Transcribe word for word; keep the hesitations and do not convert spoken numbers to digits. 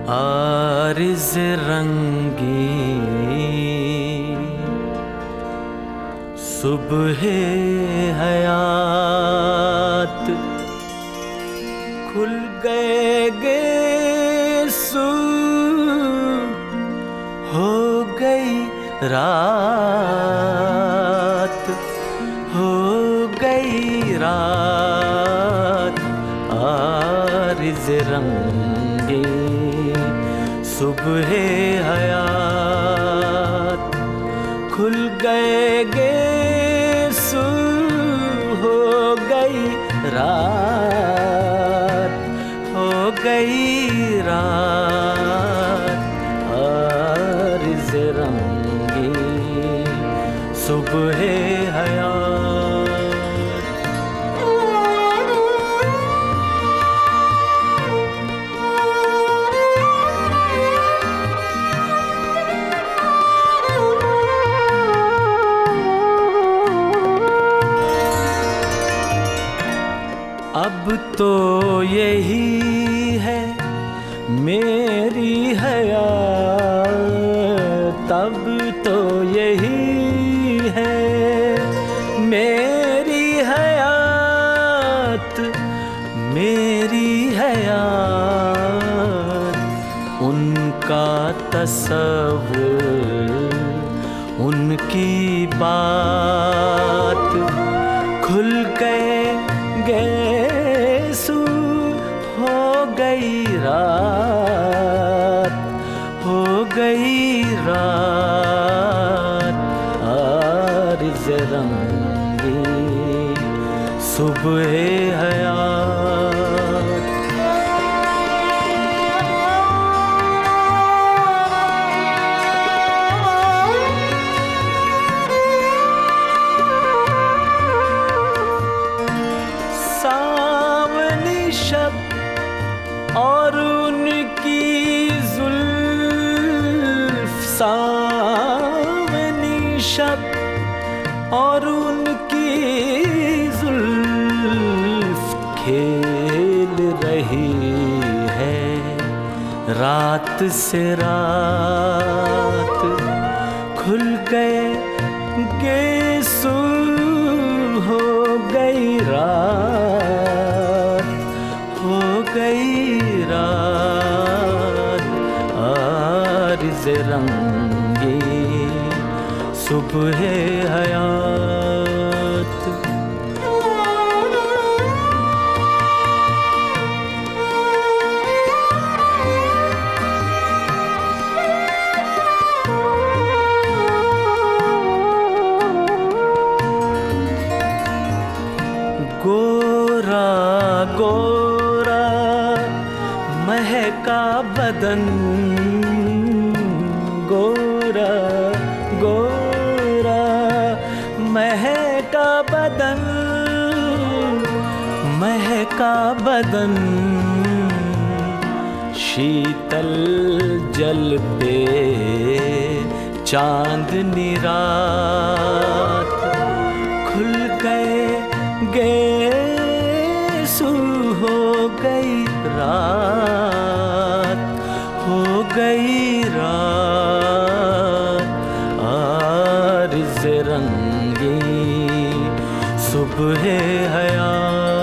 आरिज़ रंगी सुबह हयात, खुल गए गेसू हो गई रात, हो गई रात। आरिज़ रंगी सुबह हयात, खुल गए गेसू हो गई रात, हो गई रात। आरिज़ रंगी सुबह हयात। अब तो यही है मेरी हयात, अब तो यही है मेरी हयात, मेरी हयात। उनका तसव्वुर, उनकी बात, खुल गए गेसू हो गई रात, हो गई रात। आरिज़ रंगी सुबह हयात। सावनी शब और उनकी जुल्फ, सावनी शब और उनकी जुल्फ खेल रही है रात से रात। खुल गए गेसू हो गई रात, हो गई रात। आरिज़ रंगी सुबह हयात। गोरा गोरा महका बदन, गोरा गोरा महका बदन, महका बदन। शीतल जल पे चांदनी रात, खुल गए गेसू हो गई रात, हो गई रात। आरिज़ रंगी सुबह हयात।